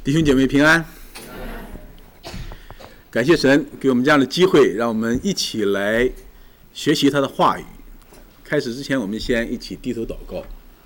弟兄姐妹平安，感谢神给我们这样的机会，让我们一起来学习他的话语。开始之前，我们先一起低头祷告。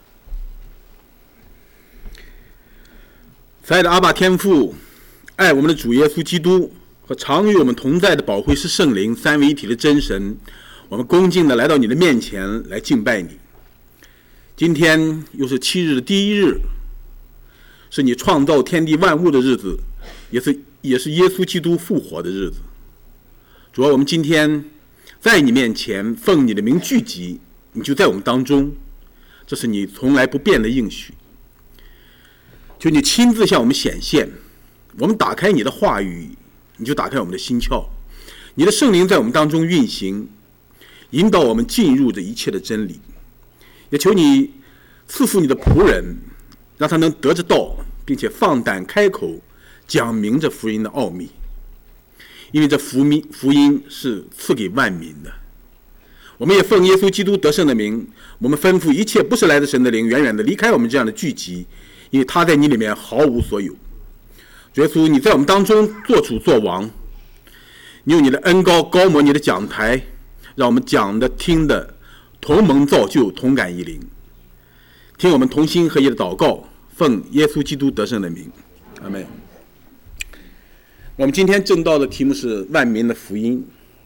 慈爱的阿爸天父，爱我们的主耶稣基督和常与我们同在的保惠师圣灵三位一体的真神，我们恭敬的来到你的面前来敬拜你。今天又是7日的第一日，是你创造天地万物的日子，也是耶稣基督复活的日子。主啊，我们今天在你面前奉你的名聚集，你就在我们当中，这是你从来不变的应许。求你亲自向我们显现，我们打开你的话语，你就打开我们的心窍，你的圣灵在我们当中运行，引导我们进入这一切的真理。也求你赐福你的仆人，让他能得着道，并且放胆开口讲明这福音的奥秘，因为这福音是赐给万民的。我们也奉耶稣基督得胜的名，我们吩咐一切不是来自神的灵远远的离开我们这样的聚集，因为他在你里面毫无所有。主耶稣，你在我们当中做主做王，你用你的恩膏高摩你的讲台，让我们讲的听的同蒙造就，同感一灵。听我们同心合一的祷告，奉耶稣基督得胜的名，阿们。我们今天正道的题目是万民的福音。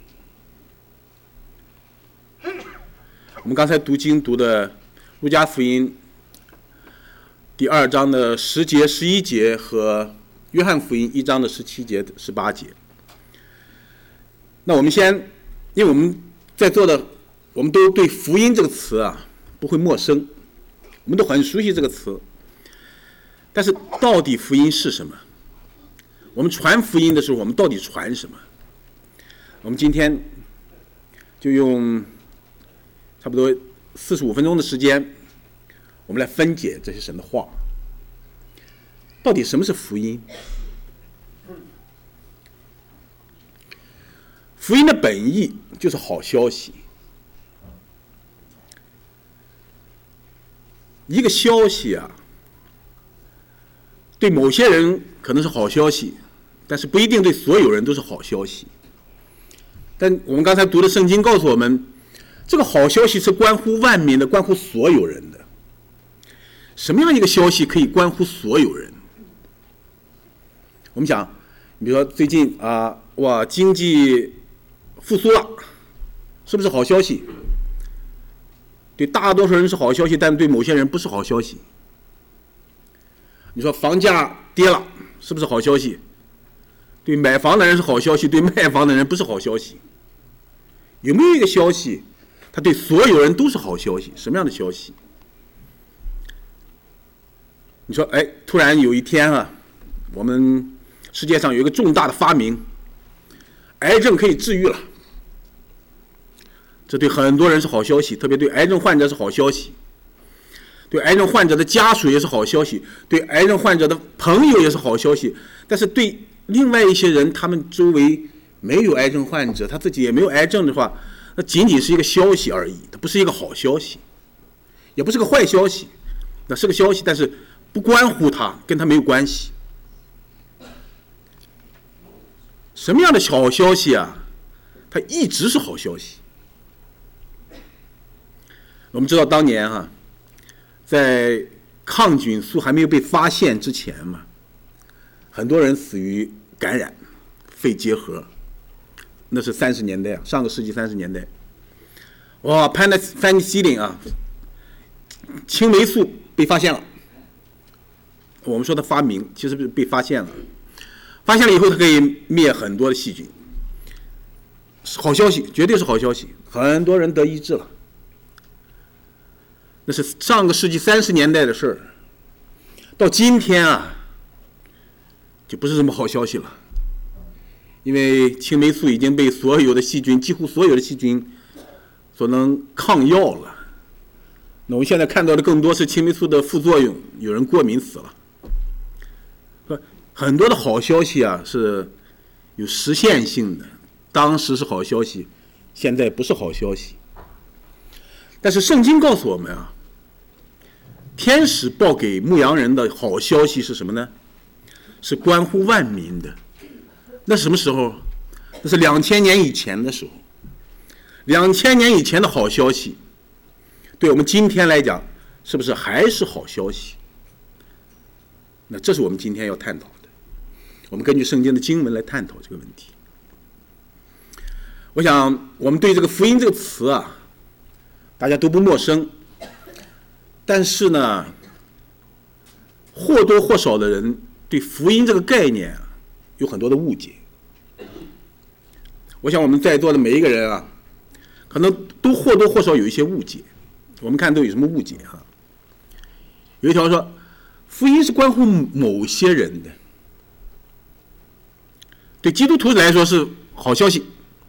我们刚才读经读的路加福音第2章的10节11节和约翰福音1章的17节18节。那我们先，因为我们在座的我们都对福音这个词不会陌生，我们都很熟悉这个词。但是到底福音是什么？我们传福音的时候，我们到底传什么？我们今天就用差不多45分钟的时间，我们来分解这些神的话。到底什么是福音？福音的本意就是好消息。一个消息对某些人可能是好消息，但是不一定对所有人都是好消息。但我们刚才读的圣经告诉我们，这个好消息是关乎万民的，关乎所有人的。什么样一个消息可以关乎所有人？我们讲，比如说最近经济复苏了，是不是好消息？对大多数人是好消息，但对某些人不是好消息。你说房价跌了，是不是好消息？对买房的人是好消息，对卖房的人不是好消息。有没有一个消息，它对所有人都是好消息？什么样的消息？你说，突然有一天我们世界上有一个重大的发明，癌症可以治愈了。这对很多人是好消息，特别对癌症患者是好消息，对癌症患者的家属也是好消息，对癌症患者的朋友也是好消息。但是对另外一些人，他们周围没有癌症患者，他自己也没有癌症的话，那仅仅是一个消息而已，它不是一个好消息，也不是个坏消息，那是个消息，但是不关乎他，跟他没有关系。什么样的好消息它一直是好消息。我们知道当年在抗菌素还没有被发现之前很多人死于感染肺结核，那是30年代上个世纪30年代。penicillin 青霉素被发现了。我们说的发明其实被发现了，发现了以后它可以灭很多的细菌，好消息，绝对是好消息，很多人得医治了。那是上个世纪30年代的事儿，到今天就不是什么好消息了，因为青霉素已经被所有的细菌，几乎所有的细菌所能抗药了。那我们现在看到的更多是青霉素的副作用，有人过敏死了。很多的好消息是有实现性的，当时是好消息，现在不是好消息。但是圣经告诉我们天使报给牧羊人的好消息是什么呢？ 是关乎万民的。那什么时候？那是2000年以前的时候。2000年以前的好消息，对我们今天来讲，是不是还是好消息？那这是我们今天要探讨的。我们根据圣经的经文来探讨这个问题。我想我们对这个福音这个词啊，大家都不陌生，但是呢，或多或少的人对福音这个概念啊，有很多的误解。我想我们在座的每一个人啊，可能都或多或少有一些误解。我们看都有什么误解啊？有一条说，福音是关乎某些人的，对基督徒来说是好消息，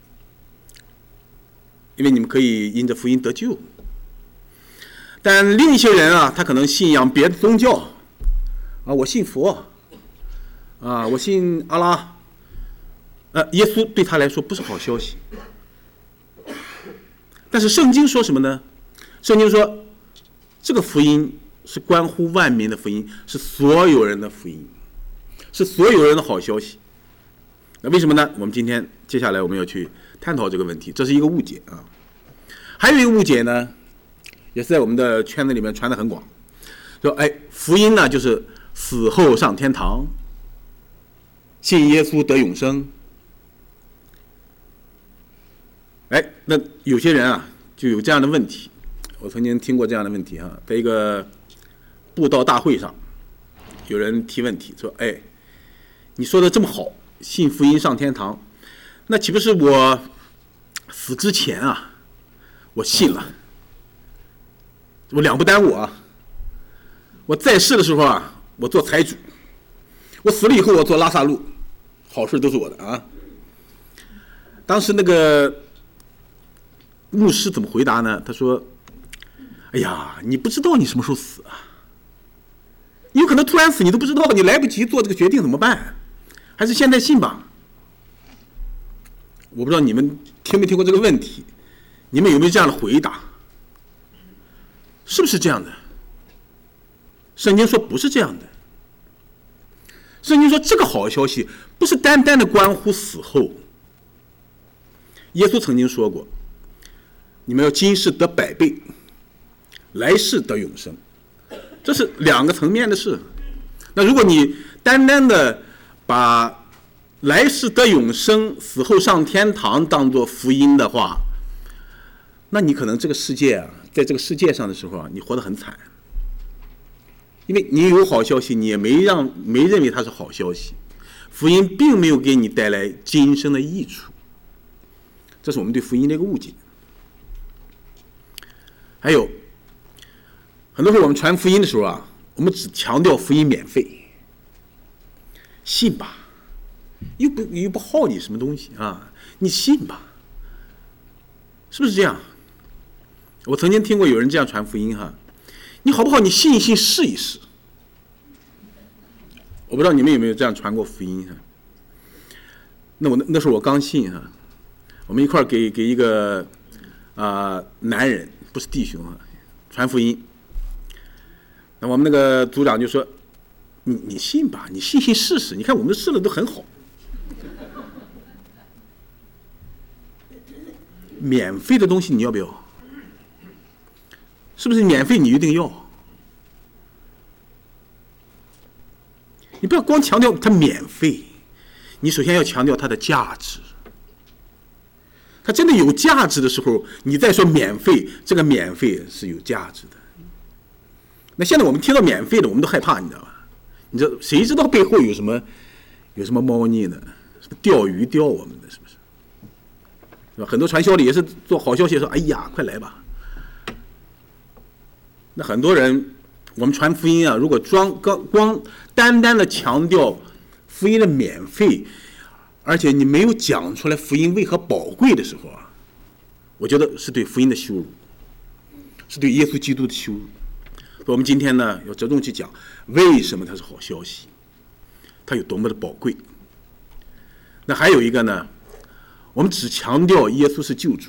因为你们可以因着福音得救。但另一些人啊，他可能信仰别的宗教啊，我信佛啊，我信阿拉，耶稣对他来说不是好消息。但是圣经说什么呢？圣经说，这个福音是关乎万民的福音，是所有人的福音，是所有人的好消息。那为什么呢？我们接下来我们要去探讨这个问题，这是一个误解啊。还有一个误解呢，也是在我们的圈子里面传得很广，说福音呢就是死后上天堂，信耶稣得永生。那有些人啊就有这样的问题，我曾经听过这样的问题在一个布道大会上，有人提问题说：“你说的这么好，信福音上天堂，那岂不是我死之前啊，我信了，我两不耽误啊？我在世的时候啊，我做财主；我死了以后，我做拉萨路，好事都是我的啊。”当时那个牧师怎么回答呢？他说：“哎呀，你不知道你什么时候死啊？你有可能突然死，你都不知道，你来不及做这个决定怎么办？还是现在信吧。”我不知道你们听没听过这个问题，你们有没有这样的回答？是不是这样的？圣经说不是这样的。圣经说这个好消息不是单单的关乎死后。耶稣曾经说过，你们要今世得100倍，来世得永生，这是两个层面的事。那如果你单单的把来世得永生、死后上天堂当作福音的话，那你可能这个世界啊，在这个世界上的时候啊，你活得很惨，因为你有好消息，你也没认为它是好消息，福音并没有给你带来今生的益处。这是我们对福音的一个误解。还有很多时候我们传福音的时候啊，我们只强调福音免费，信吧，又不耗你什么东西啊，你信吧，是不是这样？我曾经听过有人这样传福音你好不好？你信一信，试一试。我不知道你们有没有这样传过福音那时候我刚信我们一块儿给一个男人，不是弟兄传福音。那我们那个组长就说：“你信吧，你信试试。你看我们试了都很好。免费的东西你要不要？是不是免费你一定要？你不要光强调它免费，你首先要强调它的价值。它真的有价值的时候，你再说免费，这个免费是有价值的。那现在我们听到免费的，我们都害怕，你知道吧？你知道谁知道背后有什么猫腻呢？是不是钓鱼钓我们的？是不是？是吧？很多传销的也是做好消息说：“哎呀，快来吧。”那很多人，我们传福音啊，如果光单单的强调福音的免费，而且你没有讲出来福音为何宝贵的时候我觉得是对福音的羞辱，是对耶稣基督的羞辱。我们今天呢，要着重去讲为什么它是好消息，它有多么的宝贵。那还有一个呢，我们只强调耶稣是救主，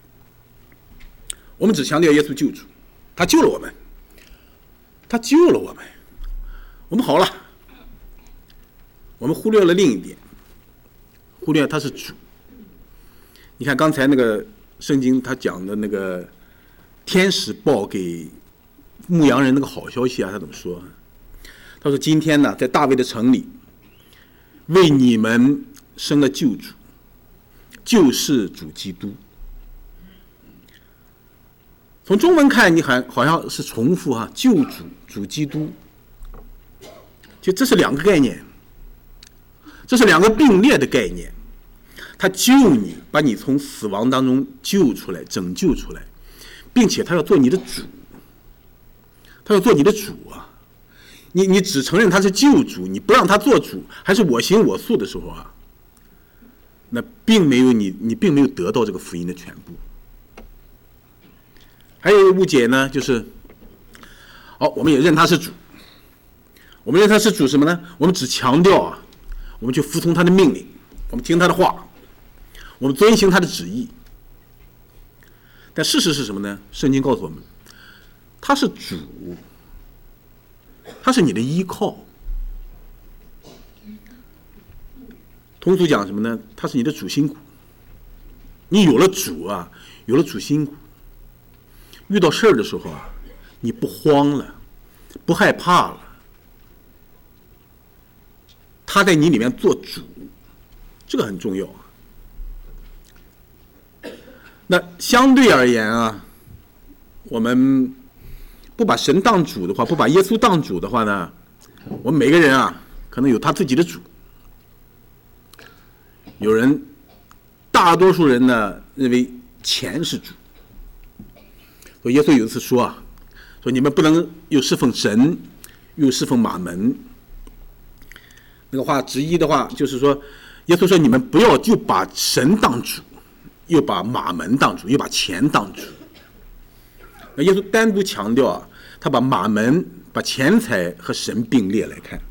我们只强调耶稣救主，他救了我们，他救了我们，我们好了。 我们忽略了另一点，忽略了他是主。你看刚才那个圣经他讲的那个天使报给牧羊人那个好消息啊，他怎么说？他说今天呢，在大卫的城里为你们生了救主，就是主基督。从中文看，你好像是重复哈，救主、主基督，就这是两个概念，这是两个并列的概念。他救你，把你从死亡当中救出来、拯救出来，并且他要做你的主，他要做你的主啊！你只承认他是救主，你不让他做主，还是我行我素的时候啊，那并没有你并没有得到这个福音的全部。还有一个误解呢，就是我们也认他是主，我们认他是主什么呢？我们只强调啊，我们去服从他的命令，我们听他的话，我们遵行他的旨意。但事实是什么呢？圣经告诉我们，他是主，他是你的依靠。通俗讲什么呢？他是你的主心骨。你有了主啊，有了主心骨，遇到事儿的时候啊，你不慌了，不害怕了。他在你里面做主，这个很重要啊。那相对而言啊，我们不把神当主的话，不把耶稣当主的话呢，我们每个人啊，可能有他自己的主。有人，大多数人呢认为钱是主。所以耶稣有一次说啊，说你们不能又侍奉神，又侍奉马门。那个话直译的话就是说，耶稣说你们不要就把神当主，又把马门当主，又把钱当主。那耶稣单独强调啊，他把马门、把钱财和神并列来看。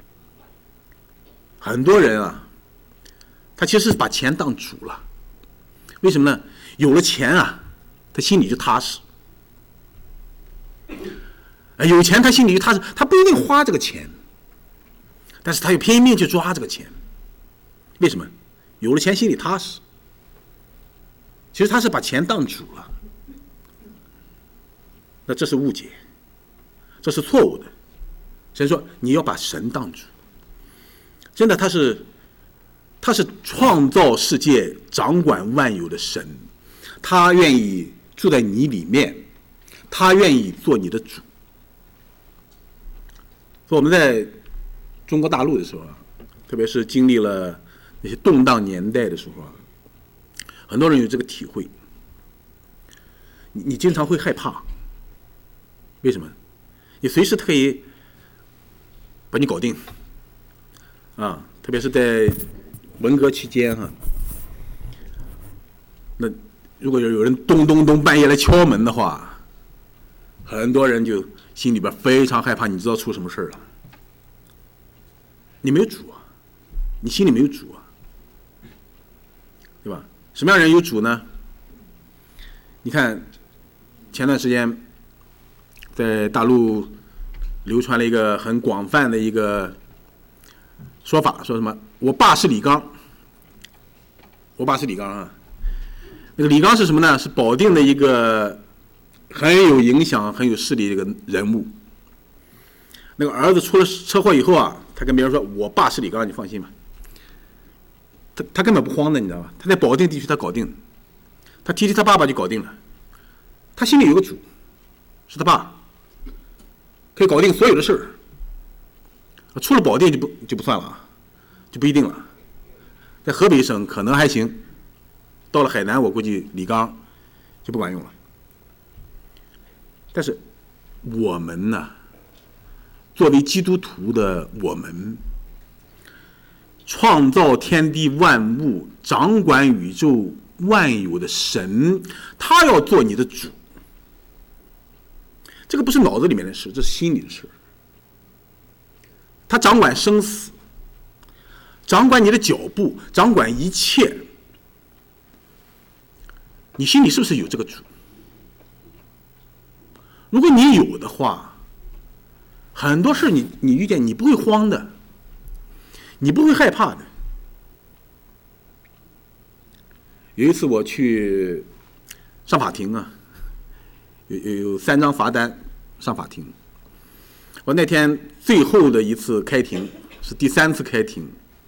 很多人啊，他其实是把钱当主了。为什么呢？有了钱啊，他心里就踏实。有钱他心里就踏实，他不一定花这个钱，但是他又拼命去抓这个钱。为什么？有了钱心里踏实。其实他是把钱当主了，那这是误解，这是错误的。神说你要把神当主，真的他是创造世界、掌管万有的神，他愿意住在你里面，他愿意做你的主。所以我们在中国大陆的时候啊，特别是经历了那些动荡年代的时候啊，很多人有这个体会。你经常会害怕，为什么？你随时可以把你搞定啊！特别是在文革期间哈，那如果有人咚咚咚半夜来敲门的话，很多人就心里边非常害怕，你知道出什么事了？你没有主啊，你心里没有主啊，对吧？什么样的人有主呢？你看，前段时间在大陆流传了一个很广泛的一个说法，说什么我爸是李刚，我爸是李刚啊。那个李刚是什么呢？是保定的一个很有影响、很有势力的一个人物。那个儿子出了车祸以后啊，他跟别人说：“我爸是李刚，你放心吧。”他根本不慌的，你知道吧？他在保定地区他搞定了，他提他爸爸就搞定了。他心里有个主，是他爸，可以搞定所有的事儿。出了保定就不算了啊，就不一定了。在河北省可能还行，到了海南我估计李刚就不管用了。但是我们呢，作为基督徒的我们，创造天地万物、掌管宇宙万有的神，他要做你的主。这个不是脑子里面的事，这是心里的事。他掌管生死，掌管你的脚步，掌管一切。你心里是不是有这个主？如果你有的话，很多事你遇见你不会慌的， 你不会害怕的。有一次我去上法庭啊，有3张罚单上法庭。我那天最后的一次开庭是第3次开庭。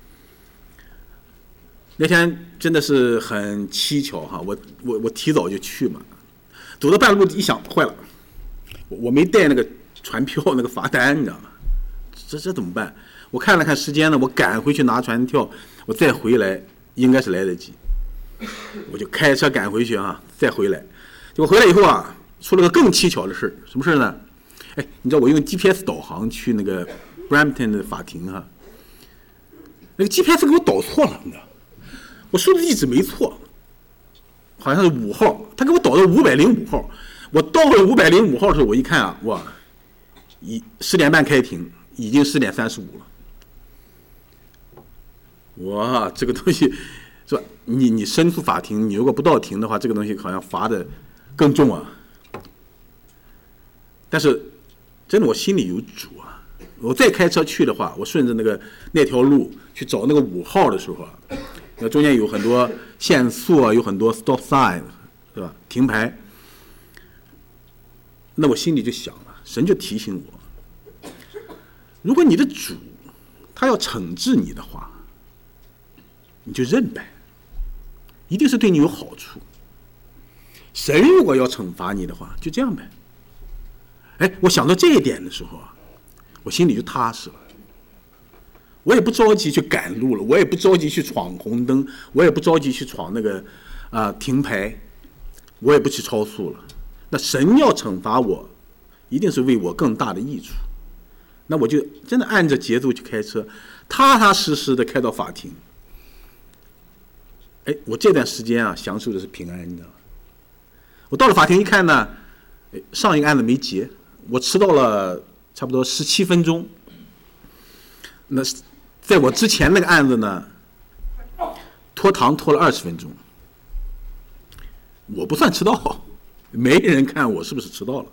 那天真的是很蹊跷哈，我提早就去嘛，走到半路一想，坏了，我没带那个传票那个罚单，你知道吗？这怎么办？我看了看时间呢，我赶回去拿传票，我再回来应该是来得及。我就开车赶回去啊，再回来。结果回来以后啊，出了个更蹊跷的事。什么事呢？哎，你知道我用 GPS 导航去那个 Brampton 的法庭哈，那个 GPS 给我导错了，你知道，我输的地址没错，好像是5号，他给我导到505号。我到了505号的时候，我一看啊，哇，10点半开庭，已经10点35了。哇，这个东西是吧？你申诉法庭，你如果不到庭的话，这个东西好像罚的更重啊。但是真的我心里有主啊。我再开车去的话，我顺着那条路去找那个5号的时候啊，那中间有很多限速啊，有很多 stop sign， 是吧？停牌。那我心里就想了，神就提醒我，如果你的主他要惩治你的话，你就认呗，一定是对你有好处。神如果要惩罚你的话，就这样呗。哎，我想到这一点的时候啊，我心里就踏实了。我也不着急去赶路了，我也不着急去闯红灯，我也不着急去闯那个停牌，我也不去超速了。那神要惩罚我，一定是为我更大的益处。那我就真的按着节奏去开车，踏踏实实的开到法庭。哎，我这段时间啊，享受的是平安，你知道吗？我到了法庭一看呢，上一个案子没结，我迟到了差不多17分钟。那在我之前那个案子呢，拖堂拖了20分钟。我不算迟到，没人看我是不是迟到了。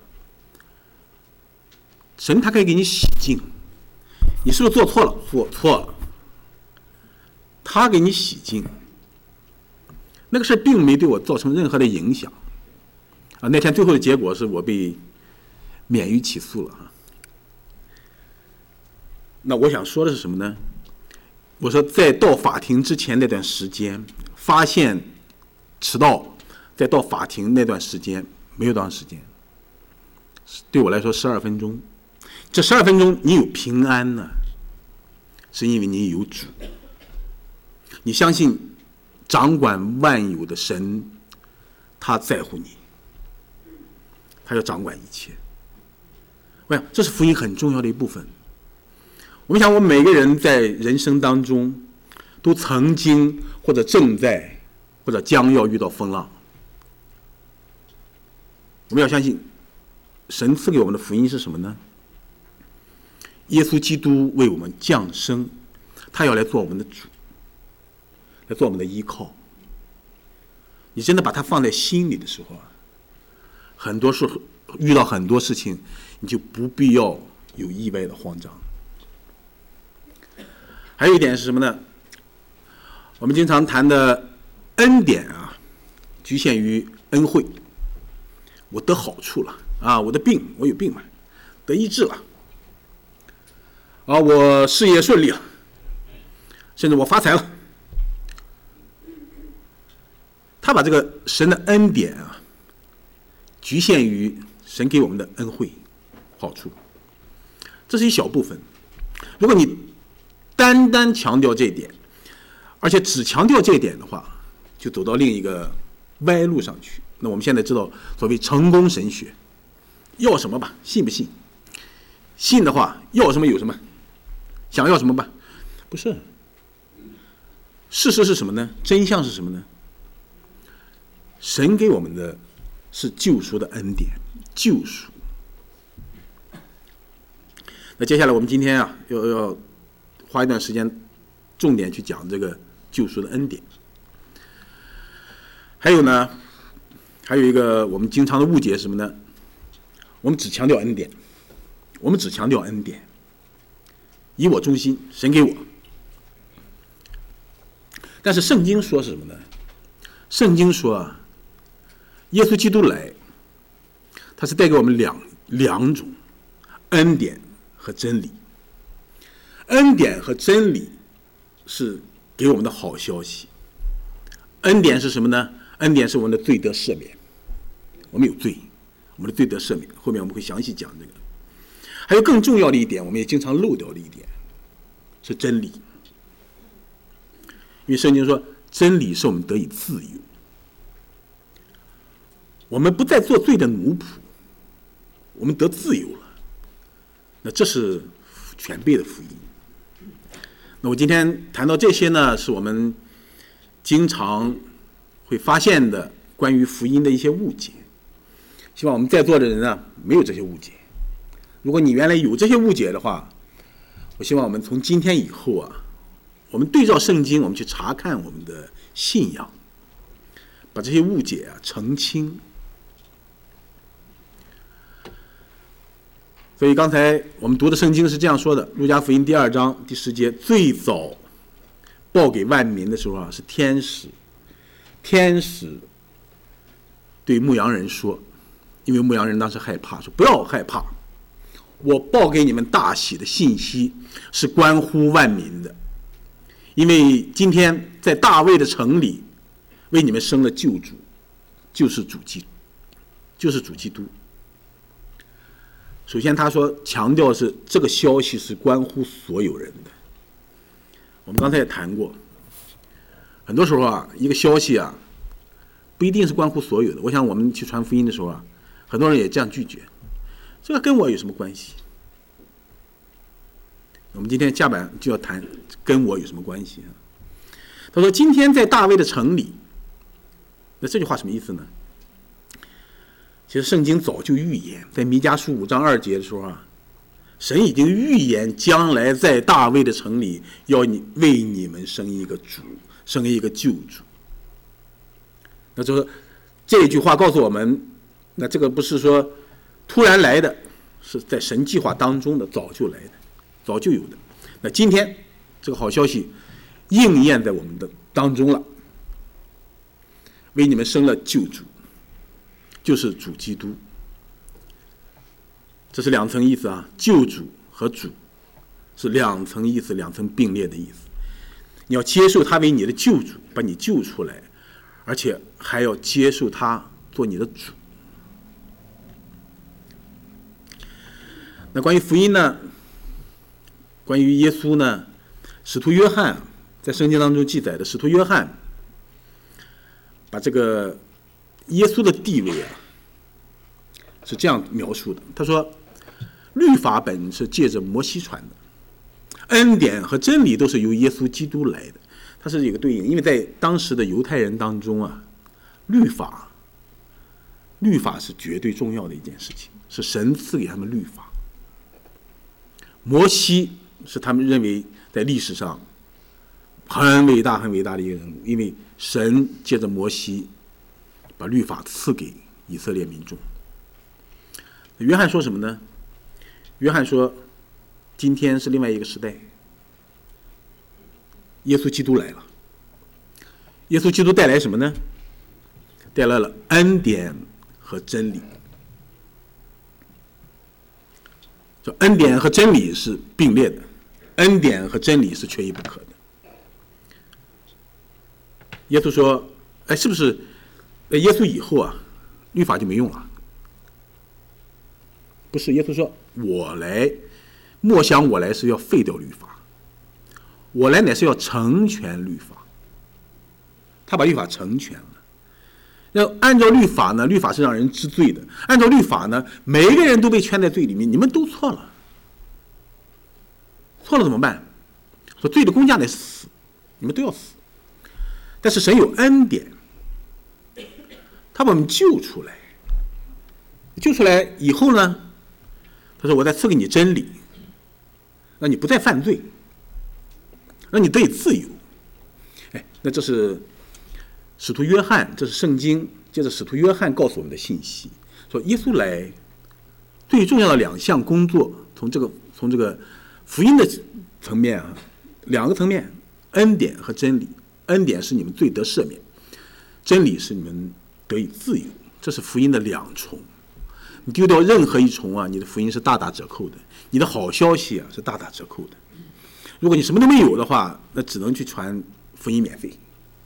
神他可以给你洗净，你是不是做错了？做错了，他给你洗净。那个事并没对我造成任何的影响啊！那天最后的结果是我被免于起诉了啊。那我想说的是什么呢？我说在到法庭之前那段时间，发现迟到，再到法庭那段时间没有多长时间，对我来说12分钟。这12分钟你有平安呢，是因为你有主，你相信掌管万有的神，他在乎你，他要掌管一切。我想这是福音很重要的一部分。我们想，我们每个人在人生当中都曾经或者正在或者将要遇到风浪。我们要相信神赐给我们的福音是什么呢？耶稣基督为我们降生，他要来做我们的主，来做我们的依靠。你真的把它放在心里的时候啊，很多时候遇到很多事情，你就不必要有意外的慌张。还有一点是什么呢？我们经常谈的恩典啊，局限于恩惠。我得好处了啊，我的病，我有病了，得医治了啊，我事业顺利了，甚至我发财了。他把这个神的恩典啊，局限于神给我们的恩惠好处，这是一小部分。如果你单单强调这一点，而且只强调这一点的话，就走到另一个歪路上去。那我们现在知道所谓成功神学，要什么吧，信不信？信的话，要什么有什么，想要什么吧？不是。事实是什么呢？真相是什么呢？神给我们的是救赎的恩典，救赎。那接下来我们今天啊，要花一段时间，重点去讲这个救赎的恩典。还有呢，还有一个我们经常的误解是什么呢？我们只强调恩典，我们只强调恩典，以我中心，神给我， 但是圣经说是什么呢？圣经说啊，耶稣基督来，他是带给我们两种恩典和真理。恩典和真理是给我们的好消息。恩典是什么呢？恩典是我们的罪得赦免，我们有罪，我们的罪得赦免，后面我们会详细讲这个。还有更重要的一点，我们也经常漏掉的一点是真理，因为圣经说真理是我们得以自由，我们不再做罪的奴仆，我们得自由了，那这是全备的福音。那我今天谈到这些呢，是我们经常会发现的关于福音的一些误解，希望我们在座的人呢没有这些误解。如果你原来有这些误解的话，我希望我们从今天以后啊，我们对照圣经，我们去查看我们的信仰，把这些误解啊澄清。所以刚才我们读的圣经是这样说的，路加福音第2章第10节，最早报给万民的时候啊，是天使对牧羊人说，因为牧羊人当时害怕，说不要害怕，我报给你们大喜的信息是关乎万民的，因为今天在大卫的城里为你们生了救主，就是主基督。首先他说强调的是这个消息是关乎所有人的。我们刚才也谈过，很多时候啊，一个消息啊不一定是关乎所有的。我想我们去传福音的时候啊，很多人也这样拒绝，这个跟我有什么关系？我们今天下半就要谈跟我有什么关系啊。他说今天在大卫的城里，那这句话什么意思呢？其实圣经早就预言，在弥迦书5章2节的时候啊，神已经预言将来在大卫的城里要为你们生一个主，生一个救主。那就是这句话告诉我们，那这个不是说突然来的，是在神计划当中的，早就来的，早就有的。那今天这个好消息应验在我们的当中了，为你们生了救主，就是主基督。这是两层意思啊，救主和主是两层意思，两层并列的意思。你要接受他为你的救主，把你救出来，而且还要接受他做你的主。那关于福音呢，关于耶稣呢，使徒约翰在圣经当中记载的，使徒约翰把这个耶稣的地位啊是这样描述的，他说律法本是借着摩西传的，恩典和真理都是由耶稣基督来的。它是有个对应，因为在当时的犹太人当中啊，律法是绝对重要的一件事情，是神赐给他们律法。摩西是他们认为在历史上很伟大的一个人物，因为神借着摩西把律法赐给以色列民众。约翰说什么呢？约翰说今天是另外一个时代，耶稣基督来了。耶稣基督带来什么呢？带来了恩典和真理。说恩典和真理是并列的，恩典和真理是缺一不可的。耶稣说是不是耶稣以后啊律法就没用了？不是，耶稣说我来，莫想我来是要废掉律法，我来乃是要成全律法。他把律法成全了。那按照律法呢，律法是让人知罪的，按照律法呢，每一个人都被圈在罪里面，你们都错了，错了怎么办？说罪的工价乃是死，你们都要死。但是神有恩典，他把我们救出来，救出来以后呢，他说我再赐给你真理，让你不再犯罪，让你得以自由。那这是使徒约翰，这是圣经接着使徒约翰告诉我们的信息，说耶稣来最重要的两项工作，从这个福音的层面啊，两个层面，恩典和真理。 恩典是你们罪得赦免，真理是你们得以自由。这是福音的两重。你丢掉任何一重啊，你的福音是大打折扣的，你的好消息啊是大打折扣的。如果你什么都没有的话，那只能去传福音免费。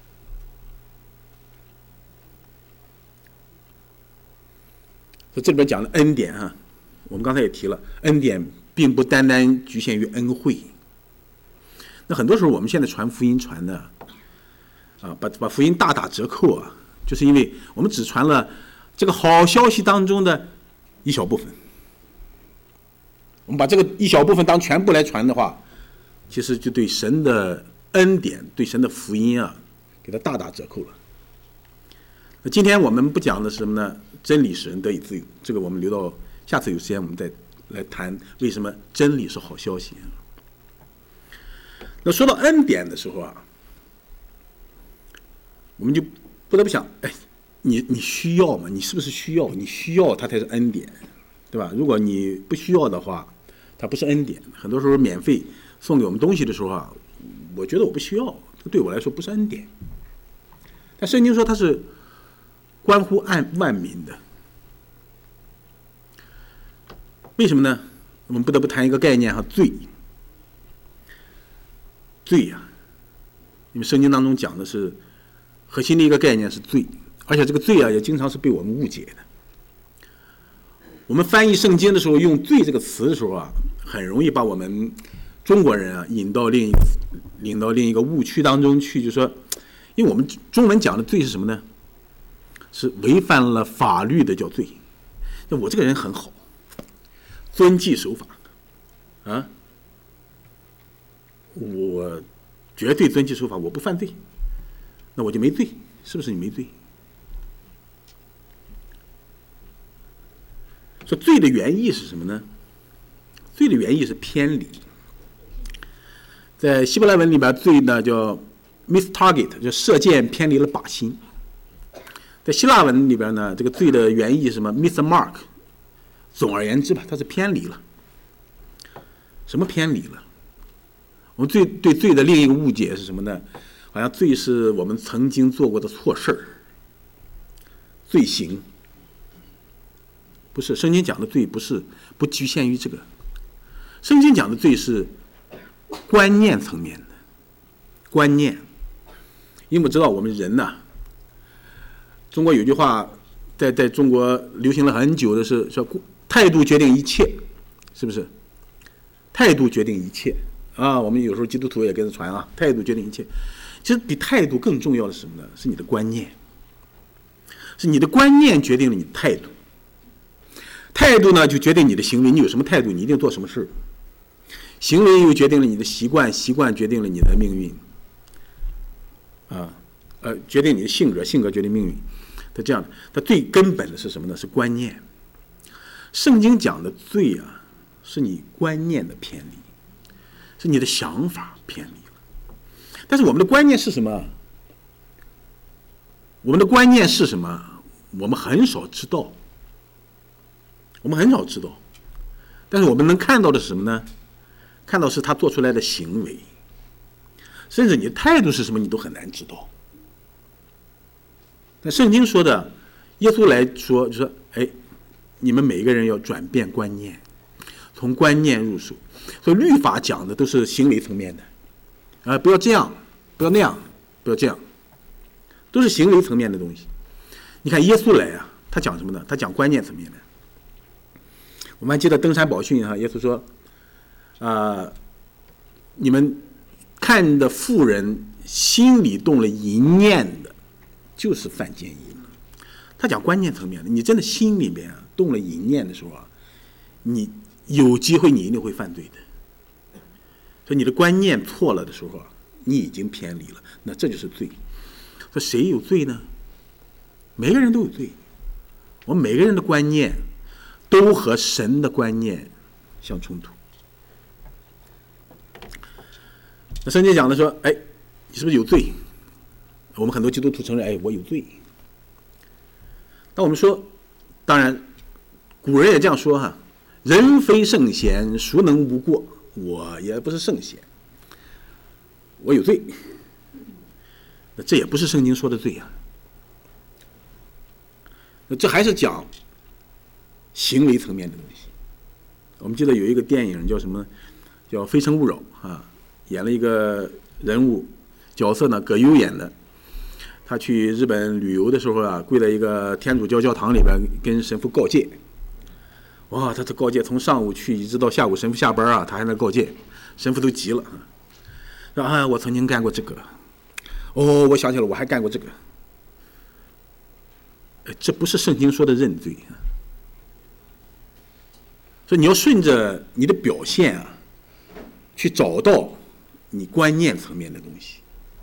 所以这里边讲的恩典啊，我们刚才也提了，恩典并不单单局限于恩惠。那很多时候我们现在传福音传的啊，把福音大打折扣啊，就是因为我们只传了这个好消息当中的一小部分。我们把这个一小部分当全部来传的话，其实就对神的恩典、对神的福音啊，给它大打折扣了。那今天我们不讲的是什么呢？真理使人得以自由，这个我们留到下次有时间我们再来谈为什么真理是好消息。那说到恩典的时候啊，我们就不得不想，哎，你需要吗？你是不是需要？你需要它才是恩典，对吧？如果你不需要的话，它不是恩典。很多时候免费送给我们东西的时候啊，我觉得我不需要，这对我来说不是恩典。但圣经说它是关乎万民的，为什么呢？我们不得不谈一个概念哈，罪。罪呀，因为圣经当中讲的是核心的一个概念是罪，而且这个罪啊也经常是被我们误解的。我们翻译圣经的时候用罪这个词的时候啊，很容易把我们中国人啊引到另一个误区当中去，就是说，因为我们中文讲的罪是什么呢？是违反了法律的叫罪。那我这个人很好，遵纪守法啊，我绝对遵纪守法，我不犯罪，那我就没罪，是不是你没罪？说罪的原意是什么呢？罪的原意是偏离。在希伯来文里边，罪呢叫 miss target， 就射箭偏离了靶心。在希腊文里边呢，这个罪的原意是什么 ？miss mark。总而言之吧，它是偏离了。什么偏离了？我们对罪的另一个误解是什么呢？好像罪是我们曾经做过的错事儿，罪行。不是，圣经讲的罪不局限于这个，圣经讲的罪是观念层面的观念。因为我知道我们人呐，中国有句话在中国流行了很久的是说态度决定一切，是不是？态度决定一切啊！我们有时候基督徒也跟着传啊，态度决定一切。其实比态度更重要的是什么呢？是你的观念，是你的观念决定了你的态度。态度呢，就决定你的行为。你有什么态度，你一定做什么事。行为又决定了你的习惯，习惯决定了你的命运。决定你的性格，性格决定命运。它这样的，它最根本的是什么呢？是观念。圣经讲的罪啊，是你观念的偏离，是你的想法偏离了。但是我们的观念是什么？我们的观念是什么？我们很少知道。我们很少知道，但是我们能看到的是什么呢？看到是他做出来的行为，甚至你的态度是什么，你都很难知道。但圣经说的，耶稣来说，就说：“哎，你们每一个人要转变观念，从观念入手。”所以律法讲的都是行为层面的，不要这样，不要那样，不要这样，都是行为层面的东西。你看耶稣来啊，他讲什么呢？他讲观念层面的。我们还记得登山宝训啊，耶稣说：“你们看的妇人心里动了淫念的，就是犯奸淫了。”他讲观念层面的，你真的心里面动了淫念的时候啊，你有机会你一定会犯罪的。所以你的观念错了的时候啊，你已经偏离了，那这就是罪。说谁有罪呢？每个人都有罪，我们每个人的观念都和神的观念相冲突。那圣经讲的说，哎，你是不是有罪？我们很多基督徒承认，哎，我有罪。那我们说，当然，古人也这样说哈，人非圣贤，孰能无过？我也不是圣贤，我有罪。 那这也不是圣经说的罪啊。那这还是讲行为层面的东西。我们记得有一个电影叫什么？叫《非诚勿扰》啊，演了一个人物角色呢，葛优演的。他去日本旅游的时候啊，跪在一个天主教教堂里边跟神父告诫。哇，他这告诫从上午去一直到下午神父下班啊，他还在告诫，神父都急了，说啊，我曾经干过这个，哦，我想起来我还干过这个。这不是圣经说的认罪啊。所以你要顺着你的表现啊，去找到你观念层面的东西。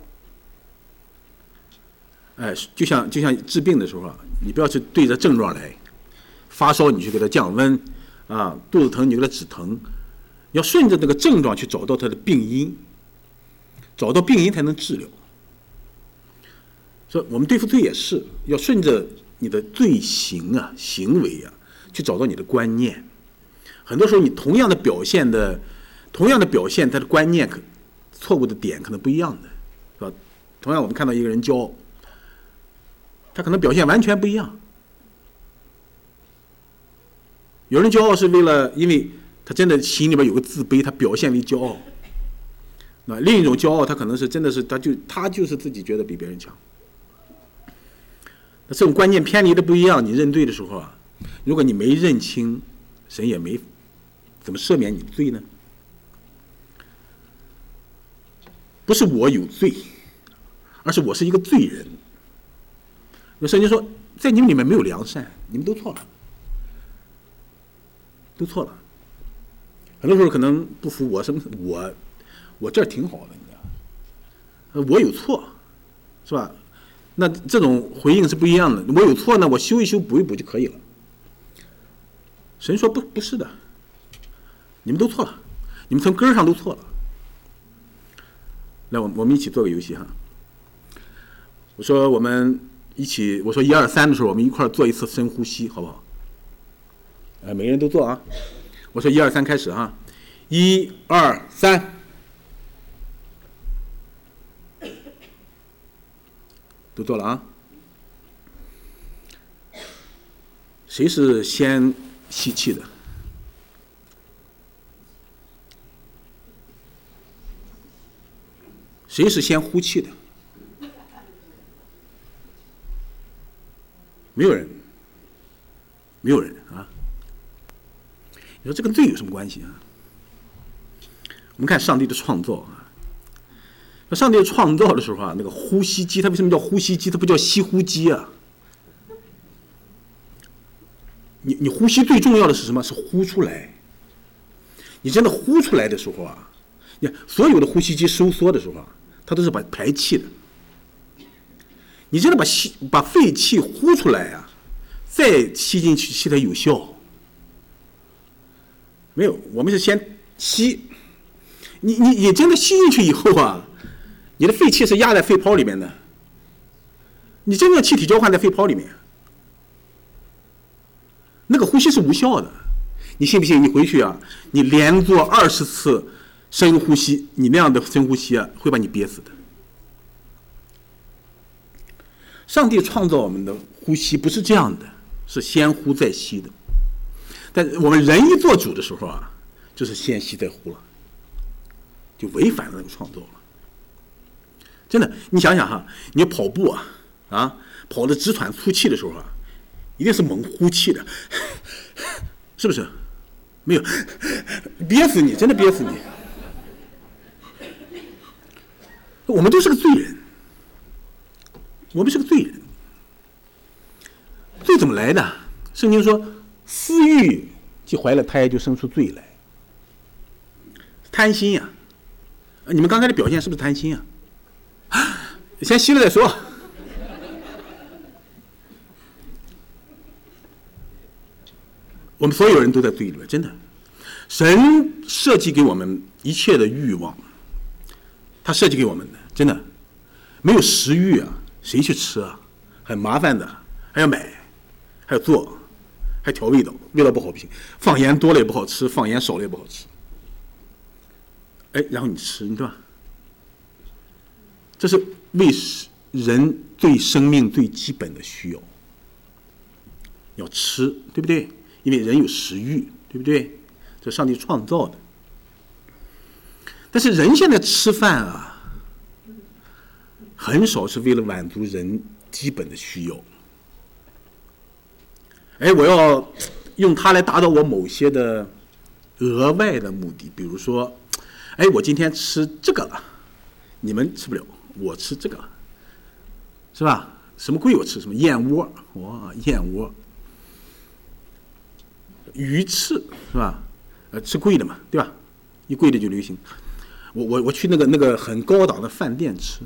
就像治病的时候啊，你不要去对着症状来。发烧你去给它降温啊，肚子疼你给它止疼，要顺着这个症状去找到它的病因，找到病因才能治疗。所以我们对付罪也是要顺着你的罪行啊、行为啊，去找到你的观念。很多时候你同样的表现，它的观念错误的点可能不一样的，是吧？同样我们看到一个人骄傲，他可能表现完全不一样。有人骄傲是因为他真的心里边有个自卑，他表现为骄傲。那另一种骄傲，他可能是真的是他就是自己觉得比别人强。那这种观念偏离的不一样，你认罪的时候啊，如果你没认清，神也没怎么赦免你的罪呢？不是我有罪，而是我是一个罪人。那圣经说，在你们里面没有良善，你们都错了。都错了，很多时候可能不服我，我这儿挺好的，你知道，我有错，是吧？那这种回应是不一样的。我有错呢，我修一修补一补就可以了。神说不是的，你们都错了，你们从根儿上都错了。来，我们一起做个游戏哈。我说1、2、3的时候，我们一块儿做一次深呼吸，好不好？每个人都做啊！我说1、2、3开始哈，1、2、3，都做了啊！谁是先吸气的？谁是先呼气的？没有人，没有人啊！你说这跟罪有什么关系啊？我们看上帝的创造啊，上帝创造的时候啊，那个呼吸机，它为什么叫呼吸机？它不叫吸呼机啊？你呼吸最重要的是什么？是呼出来。你真的呼出来的时候啊，你看所有的呼吸机收缩的时候啊，它都是把排气的。你真的把废气呼出来啊，再吸进去，吸才有效。没有，我们是先吸，你真的吸进去以后啊，你的废气是压在肺泡里面的，你真正气体交换在肺泡里面，那个呼吸是无效的。你信不信？你回去啊，你连做20次深呼吸，你那样的深呼吸啊，会把你憋死的。上帝创造我们的呼吸不是这样的，是先呼再吸的。但我们人一做主的时候啊，就是先吸再呼了，就违反了那个创造了。真的，你想想哈，你跑步啊，跑得直喘粗气的时候啊，一定是猛呼气的，是不是？没有，憋死你，真的憋死你。我们都是个罪人，我们是个罪人。罪怎么来的？圣经说，私欲既怀了胎，就生出罪来。贪心呀！你们刚才的表现是不是贪心啊？先吸了再说。我们所有人都在罪里边，真的。神设计给我们一切的欲望，他设计给我们的，真的没有食欲啊，谁去吃啊？很麻烦的，还要买，还要做，还调味道，味道不好不行，放盐多了也不好吃，放盐少了也不好吃。然后你吃，对吧？这是人对生命最基本的需要，要吃，对不对？因为人有食欲，对不对？这是上帝创造的。但是人现在吃饭啊，很少是为了满足人基本的需要。我要用它来达到我某些的额外的目的，比如说，我今天吃这个了，你们吃不了，我吃这个了，是吧？什么贵我吃什么，燕窝，哇，燕窝，鱼翅是吧？吃贵的嘛，对吧？一贵的就流行。我去那个很高档的饭店吃，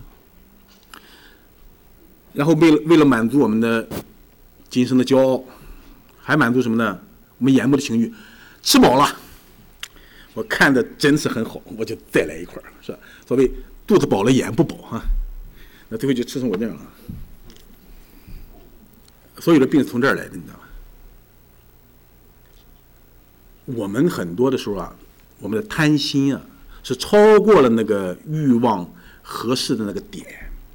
然后为了满足我们的今生的骄傲，还满足什么呢？我们眼目的情欲，吃饱了，我看的真是很好，我就再来一块，是吧？所谓肚子饱了眼不饱啊，那最后就吃成我这样了。所有的病是从这儿来的，你知道吗？我们很多的时候啊，我们的贪心啊，是超过了那个欲望合适的那个点，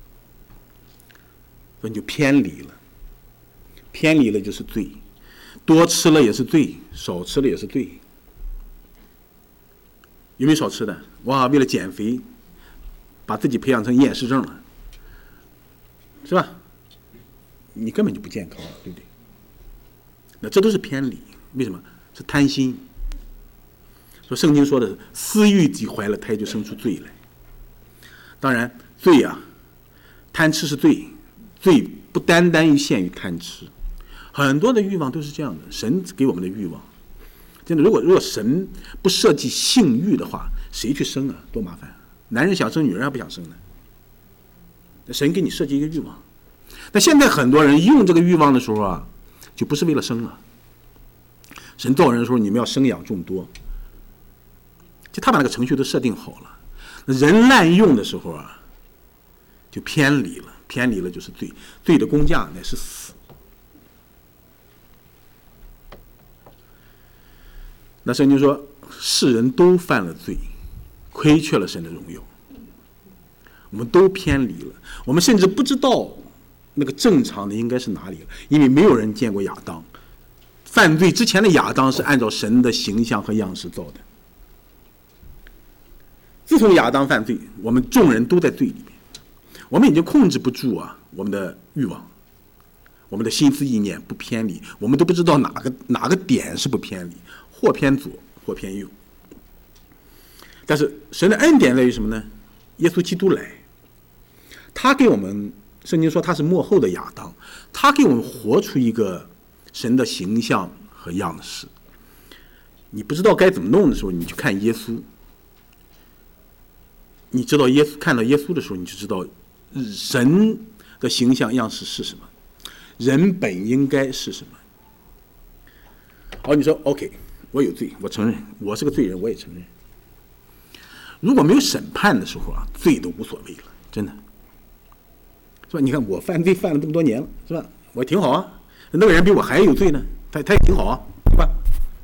所以你就偏离了。偏离了就是罪，多吃了也是罪，少吃了也是罪。有没有少吃的？哇，为了减肥，把自己培养成厌食症了，是吧？你根本就不健康了，对不对？那这都是偏离，为什么？是贪心。说圣经说的是私欲既怀了胎，就生出罪来。当然，罪啊，贪吃是罪，罪不单单限于贪吃，很多的欲望都是这样的。神给我们的欲望，真的，如果神不设计性欲的话，谁去生啊？多麻烦！男人想生，女人还不想生呢。神给你设计一个欲望，但现在很多人用这个欲望的时候啊，就不是为了生了。神造人的时候，你们要生养众多，就他把那个程序都设定好了。人滥用的时候啊，就偏离了，偏离了就是罪，罪的工价乃是死。那圣经说，世人都犯了罪，亏缺了神的荣耀。我们都偏离了，我们甚至不知道那个正常的应该是哪里了，因为没有人见过亚当。犯罪之前的亚当是按照神的形象和样式造的。自从亚当犯罪，我们众人都在罪里面，我们已经控制不住啊我们的欲望，我们的心思意念不偏离，我们都不知道哪个点是不偏离，或偏左或偏右。但是神的恩典在于什么呢？耶稣基督来，他给我们，圣经说他是末后的亚当，他给我们活出一个神的形象和样式。你不知道该怎么弄的时候，你去看耶稣，你知道看到耶稣的时候，你就知道神的形象样式是什么，人本应该是什么。好，你说 OK， 我有罪，我承认，我是个罪人，我也承认。如果没有审判的时候啊，罪都无所谓了，真的，是吧？你看我犯罪犯了这么多年了，是吧？我挺好啊，那个人比我还有罪呢，他也挺好啊，对吧？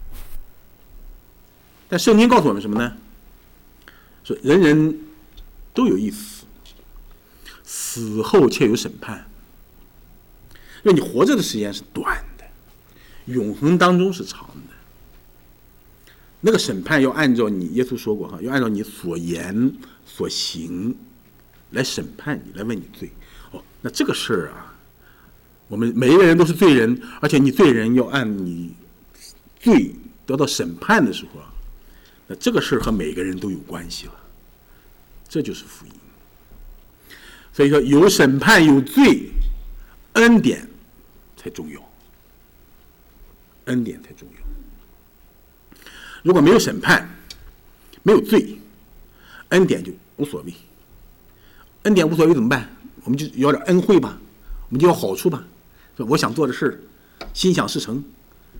但圣经告诉我们什么呢？说人人都有一死，死后且有审判。因为你活着的时间是短的，永恒当中是长的。那个审判要按照你，耶稣说过哈，要按照你所言所行来审判你，来问你罪。那这个事儿啊，我们每一个人都是罪人，而且你罪人要按你罪得到审判的时候啊，那这个事儿和每个人都有关系了。这就是福音。所以说，有审判有罪，恩典才重要，恩典才重要。如果没有审判，没有罪，恩典就无所谓。恩典无所谓怎么办？我们就要点恩惠吧，我们就要好处吧。我想做的事，心想事成。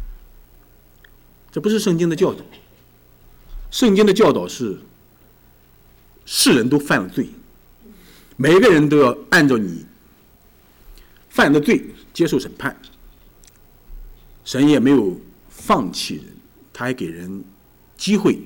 这不是圣经的教导。圣经的教导是，世人都犯了罪，每个人都要按照你犯的罪接受审判。神也没有放弃人，他还给人机会，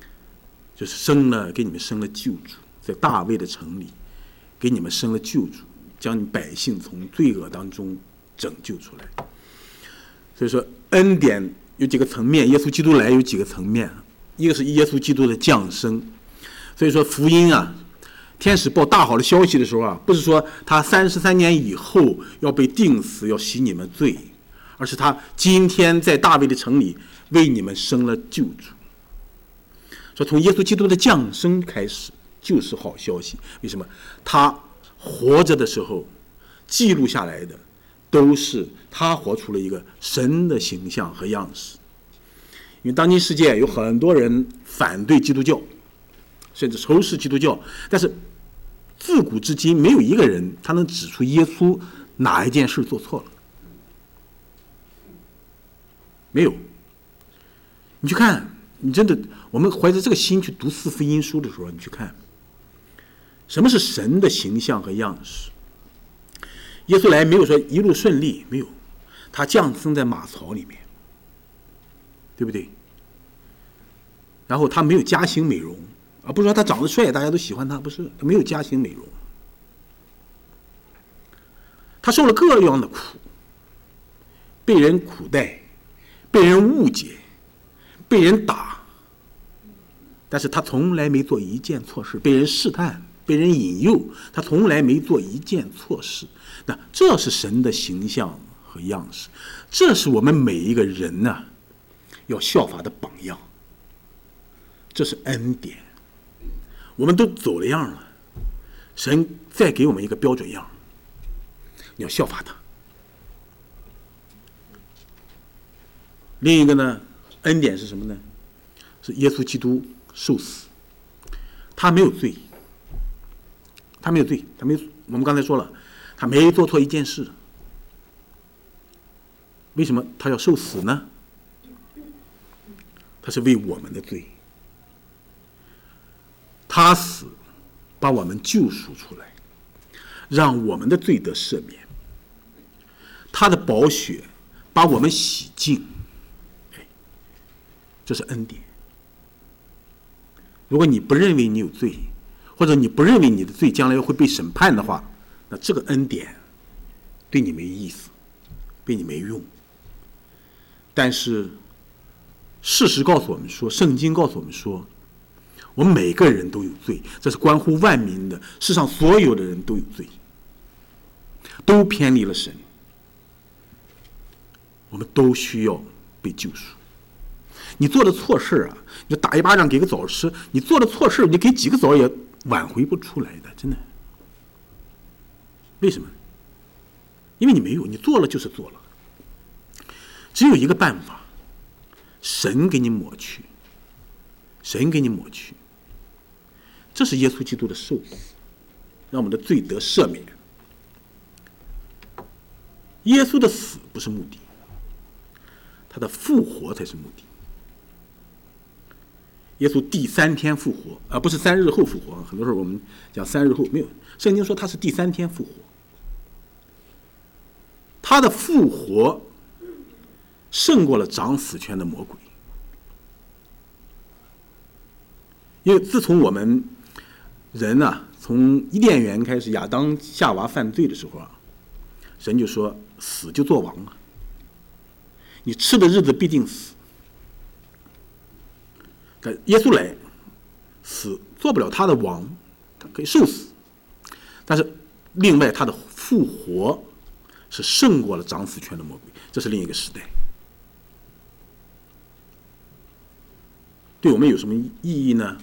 就是给你们生了救主，在大卫的城里给你们生了救主， 将百姓从罪恶当中拯救出来。所以说恩典有几个层面，耶稣基督来有几个层面，一个是耶稣基督的降生。所以说福音啊，天使报大好的消息的时候啊，不是说他33年以后要被钉死，要洗你们罪，而是他今天在大卫的城里为你们生了救主。说从耶稣基督的降生开始就是好消息。为什么？他活着的时候记录下来的都是他活出了一个神的形象和样式。因为当今世界有很多人反对基督教，甚至仇视基督教，但是自古至今没有一个人他能指出耶稣哪一件事做错了，没有。你去看，你真的，我们怀着这个心去读四福音书的时候，你去看什么是神的形象和样式。耶稣来没有说一路顺利，没有，他降生在马槽里面，对不对？然后他没有加型美容，而不是说他长得帅大家都喜欢他，不是，他没有加型美容。他受了各样的苦，被人苦待，被人误解，被人打，但是他从来没做一件错事。被人试探，被人引诱，他从来没做一件错事。那这是神的形象和样式，这是我们每一个人呢要效法的榜样。这是恩典，我们都走了样了，神再给我们一个标准样，你要效法他。另一个呢，恩典是什么呢？是耶稣基督受死，他没有罪，他没有罪，他没有，我们刚才说了，他没做错一件事。为什么他要受死呢？他是为我们的罪，他死把我们救赎出来，让我们的罪得赦免。他的宝血把我们洗净，这是恩典。如果你不认为你有罪，或者你不认为你的罪将来会被审判的话，那这个恩典对你没意思，对你没用。但是事实告诉我们说，圣经告诉我们说，我们每个人都有罪，这是关乎万民的，世上所有的人都有罪，都偏离了神，我们都需要被救赎。你做的错事啊，你就打一巴掌给个枣吃，你做的错事你给几个枣也挽回不出来的，真的。为什么？因为你没有，你做了就是做了。只有一个办法，神给你抹去，神给你抹去。这是耶稣基督的受死，让我们的罪得赦免。耶稣的死不是目的，他的复活才是目的。耶稣第3天复活，而不是3日后复活。很多时候我们讲3日后，没有，圣经说他是第3天复活。他的复活胜过了掌死权的魔鬼。因为自从我们人啊，从伊甸园开始，亚当夏娃犯罪的时候啊，神就说死就做王了，你吃的日子必定死。但耶稣来，死做不了他的王，他可以受死，但是另外他的复活是胜过了掌死权的魔鬼，这是另一个时代。对我们有什么意义呢？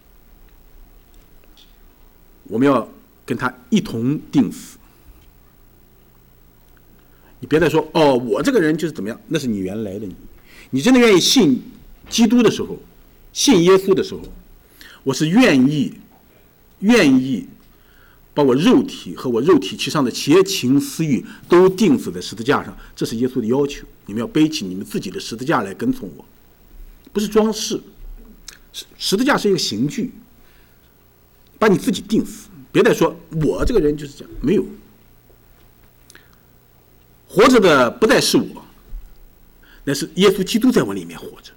我们要跟他一同定死。你别再说哦，我这个人就是怎么样，那是你原来的你。你真的愿意信基督的时候，信耶稣的时候，我是愿意把我肉体和我肉体其上的邪情私欲都钉死在十字架上，这是耶稣的要求。你们要背起你们自己的十字架来跟从我，不是装饰。十字架是一个刑具，把你自己钉死。别再说我这个人就是这样，没有。活着的不再是我，那是耶稣基督在我里面活着。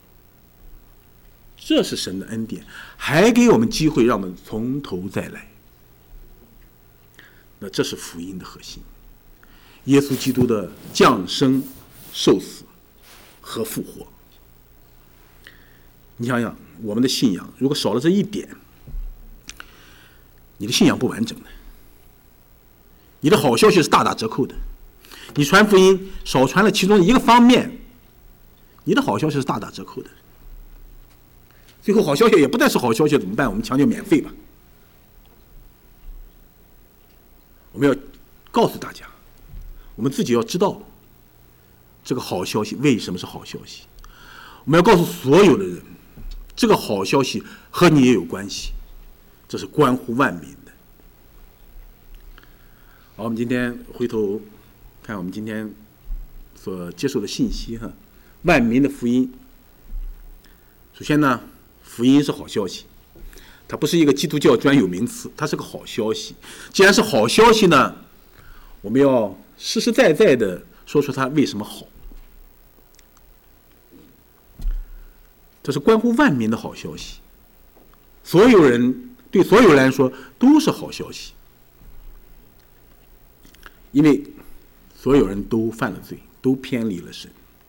这是神的恩典，还给我们机会让我们从头再来。 那这是福音的核心，耶稣基督的降生、受死和复活。你想想，我们的信仰如果少了这一点，你的信仰不完整的，你的好消息是大打折扣的。你传福音少传了其中一个方面，你的好消息是大打折扣的。最后好消息也不但是好消息，怎么办？我们强调免费吧。我们要告诉大家，我们自己要知道这个好消息为什么是好消息。我们要告诉所有的人，这个好消息和你也有关系，这是关乎万民的。好，我们今天回头看我们今天所接受的信息哈，万民的福音。首先呢，福音是好消息，它不是一个基督教专有名词，它是个好消息。既然是好消息呢，我们要实实在在的说出它为什么好。这是关乎万民的好消息，所有人对所有人来说都是好消息，因为所有人都犯了罪，都偏离了神，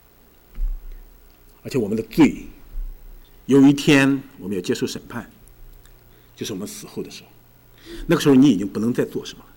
而且我们的罪有一天我们要接受审判，就是我们死后的时候，那个时候你已经不能再做什么了。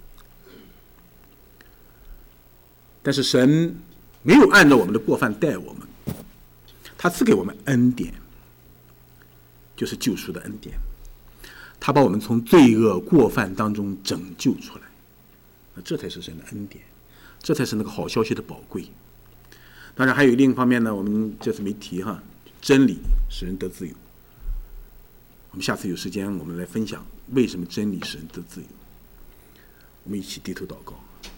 但是神没有按照我们的过犯待我们，他赐给我们恩典，就是救赎的恩典，他把我们从罪恶过犯当中拯救出来，那这才是神的恩典，这才是那个好消息的宝贵。当然还有另一方面呢，我们这次没提哈，真理使人得自由。我们下次有时间我们来分享为什么真理使人得自由。我们一起低头祷告。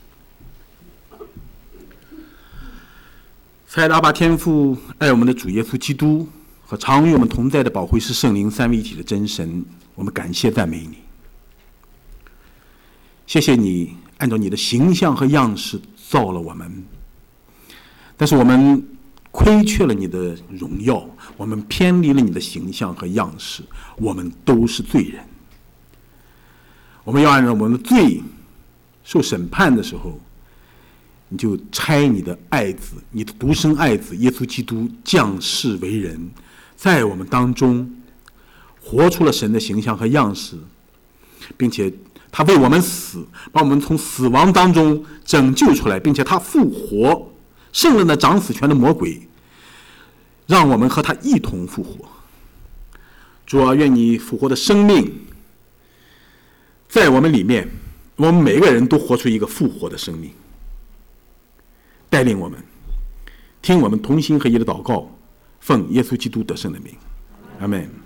慈爱的阿爸天父，爱我们的主耶稣基督和常与我们同在的保惠师圣灵三位一体的真神，我们感谢赞美你。谢谢你按照你的形象和样式造了我们，但是我们亏缺了你的荣耀，我们偏离了你的形象和样式，我们都是罪人。我们要按照我们的罪受审判的时候，你就差你的爱子，你的独生爱子耶稣基督降世为人，在我们当中活出了神的形象和样式，并且他为我们死，把我们从死亡当中拯救出来，并且他复活，胜了那掌死权的魔鬼，让我们和他一同复活。主啊，愿你复活的生命在我们里面，我们每个人都活出一个复活的生命，带领我们，听我们同心合一的祷告，奉耶稣基督得胜的名，阿们。